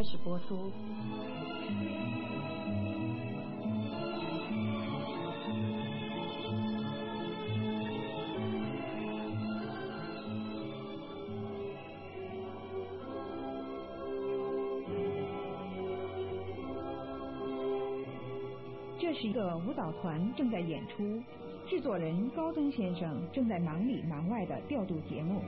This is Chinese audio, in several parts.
开始播出。这是一个舞蹈团正在演出，制作人高登先生正在忙里忙外的调度节目。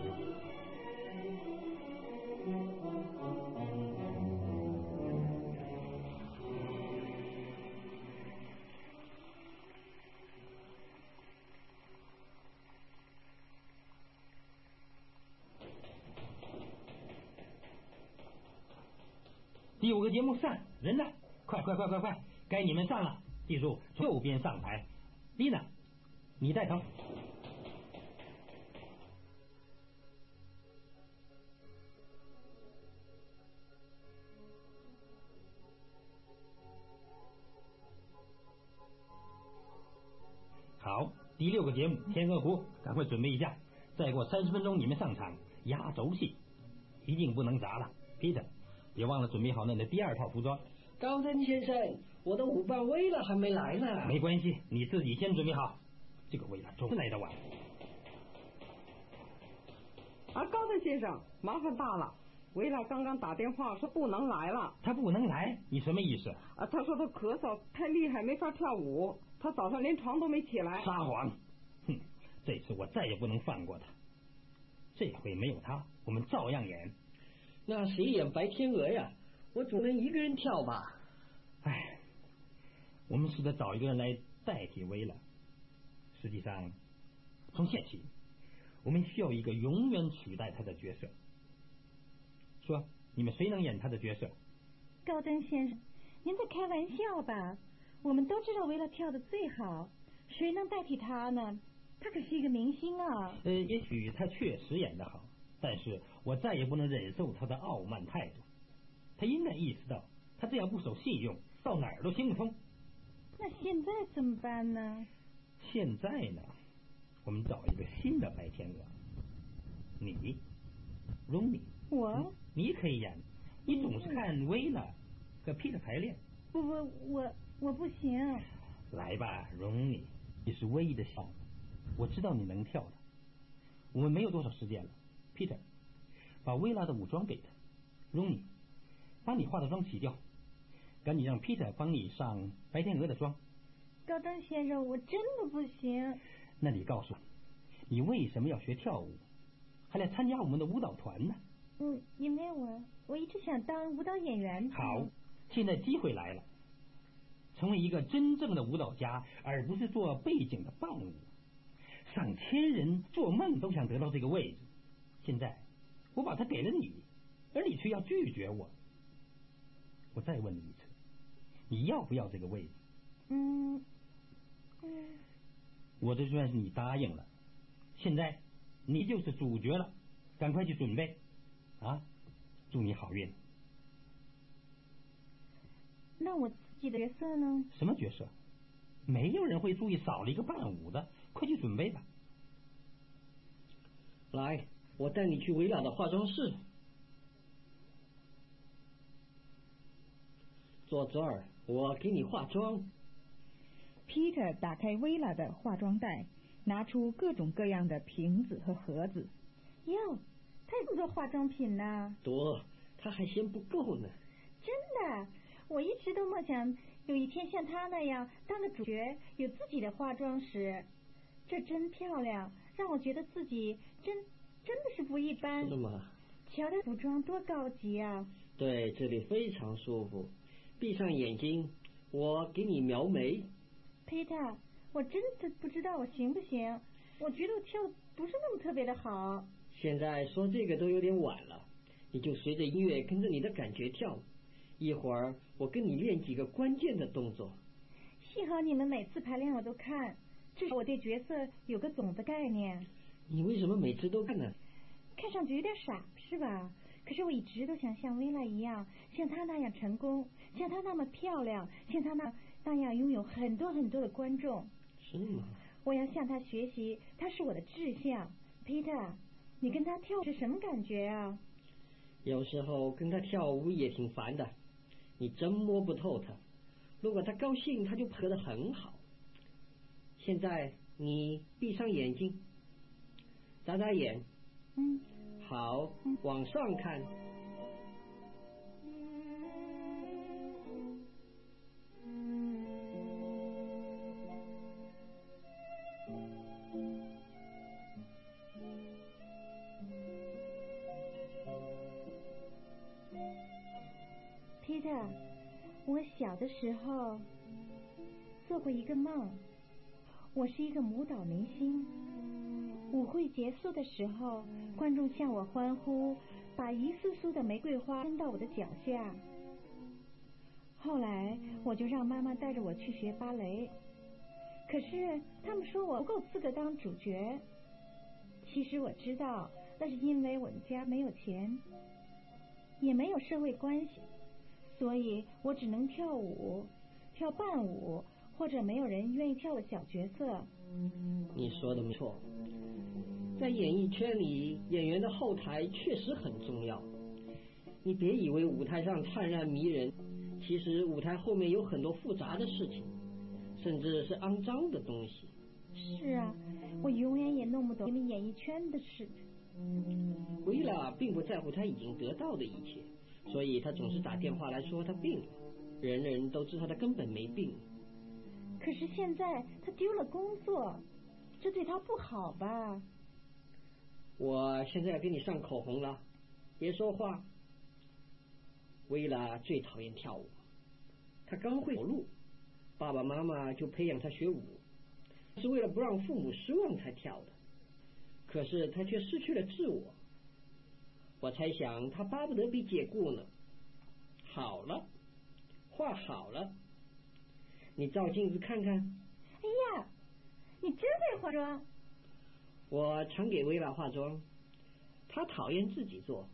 第5个节目上，人呢？快！该你们上了，记住右边上台。丽娜，你带头。好，第6个节目《天鹅湖》，赶快准备一下，再过30分钟你们上场，压轴戏，一定不能砸了。Peter，别忘了准备好你的第2套服装。 高登先生，我的舞伴薇拉还没来呢。 没关系，你自己先准备好。这个薇拉总是来得晚。 高登先生，麻烦大了。薇拉刚刚打电话说不能来了。 她不能来？你什么意思？ 她说她咳嗽太厉害，没法跳舞。她早上连床都没起来。 撒谎！哼，这次我再也不能放过她。这回没有她，我们照样演。 那谁演白天鹅呀？我总能一个人跳吧。 我们试着找一个人来代替薇拉。实际上，从现起，我们需要一个永远取代她的角色。说，你们谁能演她的角色？ 高登先生，您在开玩笑吧？我们都知道薇拉跳得最好，谁能代替她呢？她可是一个明星啊。 也许她确实演得好，但是我再也不能忍受她的傲慢态度。她应该意识到，她这样不守信用，到哪儿都行不通。 那现在怎么办呢？ 现在呢，我们找一个新的白天鹅。你，荣妮， 我， 你可以演。你总是看薇拉和 Peter 排练。 我不行。 来吧，荣妮，你是唯一的小，我知道你能跳的。我们没有多少时间了。Peter， 把薇拉的武装给他。荣妮，把你化的妆洗掉，赶紧让 Peter 帮你上白天鹅的妆。 高登先生，我真的不行。 那你告诉我，你为什么要学跳舞，还来参加我们的舞蹈团呢？ 因为我一直想当舞蹈演员。 好，现在机会来了，成为一个真正的舞蹈家，而不是做背景的伴舞。上千人做梦都想得到这个位置，现在我把它给了你，而你却要拒绝我。我再问你一次，你要不要这个位置？我这算是你答应了，现在你就是主角了，赶快去准备啊！祝你好运。 那我自己的角色呢？ 什么角色？没有人会注意少了一个伴舞的，快去准备吧。 来，我带你去薇拉的化妆室。坐这儿，我给你化妆。 Peter 打开薇拉的化妆袋，拿出各种各样的瓶子和盒子。哟，他有这么多化妆品呢？ 多，他还嫌不够呢。 真的，我一直都梦想有一天像他那样当个主角，有自己的化妆室。这真漂亮，让我觉得自己真的是不一般。 真的吗？ 乔的服装多高级啊！对， 这里非常舒服。闭上眼睛，我给你描眉。 Peter， 我真的不知道我行不行，我觉得我跳的不是那么特别的好。 现在说这个都有点晚了，你就随着音乐跟着你的感觉跳。一会儿我跟你练几个关键的动作。 幸好你们每次排练我都看，至少我对角色有个总的概念。 你为什么每次都看呢？ 看上去有点傻，是吧？可是我一直都想像薇拉一样，像她那样成功，像她那么漂亮，像她那样拥有很多很多的观众。 是吗？ 我要向她学习，她是我的志向。Peter， 你跟她跳是什么感觉啊？ 有时候跟他跳舞也挺烦的，你真摸不透他。如果他高兴，他就合得很好。现在你闭上眼睛，眨眨眼。好，往上看。 Peter，我小的时候做过一个梦，我是一个舞蹈明星。舞会结束的时候，观众向我欢呼，把一束束的玫瑰花扔到我的脚下。后来我就让妈妈带着我去学芭蕾，可是他们说我不够资格当主角。其实我知道，那是因为我们家没有钱，也没有社会关系，所以我只能跳舞，跳伴舞，或者没有人愿意跳的小角色。 你说的没错，在演艺圈里，演员的后台确实很重要。你别以为舞台上灿烂迷人，其实舞台后面有很多复杂的事情，甚至是肮脏的东西。 是啊，我永远也弄不懂你们演艺圈的事。 维拉并不在乎他已经得到的一切，所以他总是打电话来说他病了。人人都知道他根本没病。 可是现在他丢了工作，这对他不好吧？ 我现在要给你上口红了，别说话。维拉最讨厌跳舞，他刚会走路，爸爸妈妈就培养他学舞，是为了不让父母失望才跳的。可是他却失去了自我，我猜想他巴不得被解雇呢。好了，画好了，你照镜子看看。 哎呀，你真会化妆！ 我常给维拉化妆，她讨厌自己做。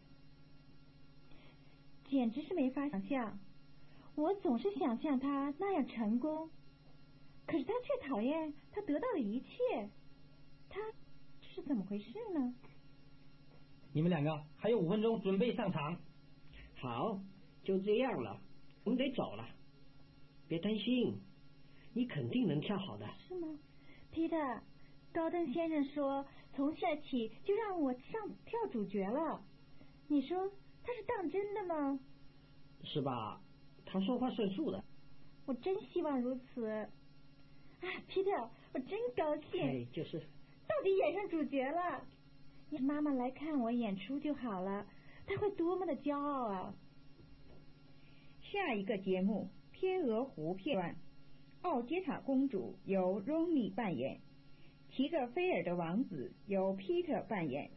简直是没法想象，我总是想像他那样成功，可是他却讨厌他得到的一切，他是怎么回事呢？ 你们两个还有5分钟准备上场。 好，就这样了，我们得走了。别担心，你肯定能跳好的。 是吗 ，Peter？ 高登先生说，从现在起就让我上跳主角了。你说他是当真的吗？ 是吧？他说话算数的。 我真希望如此。啊 ，Peter， 我真高兴。 哎，就是。 到底演上主角了。你妈妈来看我演出就好了，她会多么的骄傲啊！ 下一个节目《天鹅湖》片段，奥杰塔公主由 Ronnie 扮演，齐格菲尔的王子由 Peter 扮演。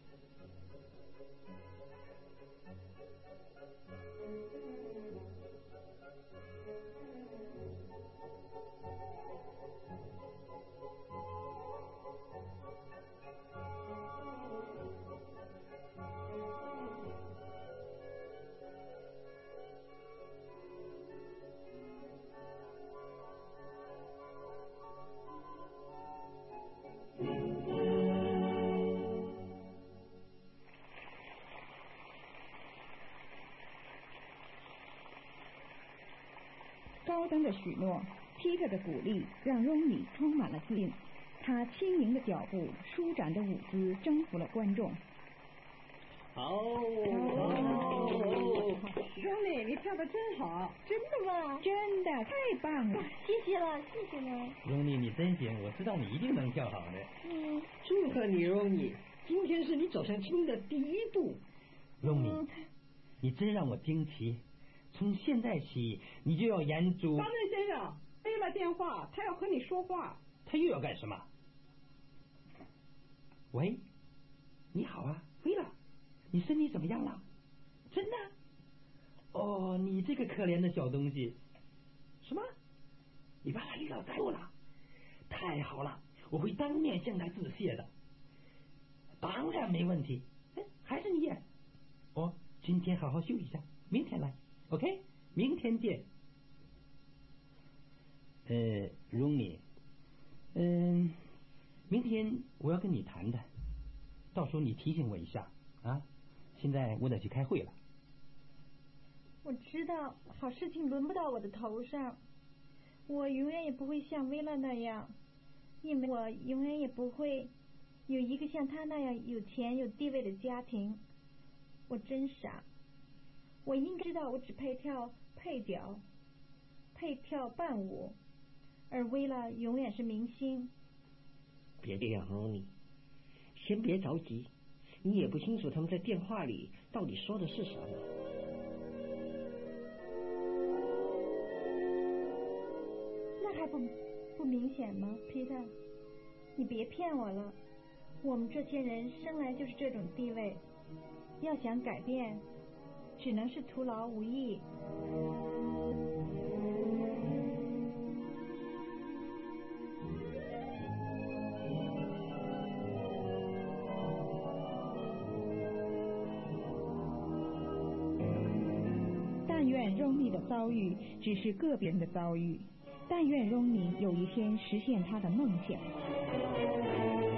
高登的许诺 ，Peter 的鼓励，让 Ronnie 充满了自信。他轻盈的脚步，舒展的舞姿，征服了观众。 Ronnie，你跳得真好。 真的吗？ 真的，太棒了！ 谢谢了，谢谢了。 Ronnie，你真行，我知道你一定能跳好的。 祝贺你，Ronnie，今天是你走向成功的第一步。 Ronnie，你真让我惊奇。从现在起，你就要演主。 高登先生，接了电话，他要和你说话。 他又要干什么？喂，你好啊，薇拉，你身体怎么样了？真的？哦，你这个可怜的小东西。什么？你把他领到带我了？太好了，我会当面向他致谢的。当然没问题。还是你演。哦，今天好好休息一下，明天来。OK， 明天见。Ronnie，明天我要跟你谈的，到时候你提醒我一下啊。现在我得去开会了， 我知道好事情轮不到我的头上，我永远也不会像薇拉那样，因为我永远也不会有一个像他那样有钱有地位的家庭。我真傻，我应该知道我只配跳配角，配跳伴舞，而薇拉永远是明星。 别这样哦，你先别着急，你也不清楚他们在电话里到底说的是什么。 那还不明显吗，Peter？你别骗我了，我们这些人生来就是这种地位，要想改变，只能是徒劳无益。 但愿荣妮的遭遇只是个别人的遭遇，但愿荣妮有一天实现她的梦想。